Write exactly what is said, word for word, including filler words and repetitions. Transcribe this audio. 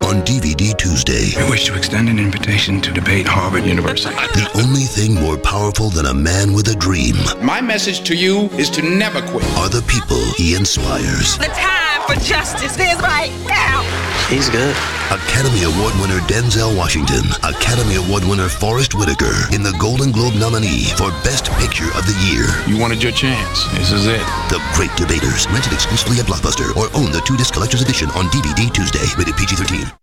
on D V D Tuesday. I wish to extend an invitation to debate Harvard University. The only thing more powerful than a man with a dream My message to you is to never quit. are the people he inspires. The time for justice is right now. He's good. Academy Award winner Denzel Washington, Academy Award winner Forrest Whitaker, in the Golden Globe nominee for Best Picture of the Year. You wanted your chance. This is it. The Great Debaters, rented exclusively at Blockbuster or own the two-disc collector's edition on D V D Tuesday. Rated P G thirteen.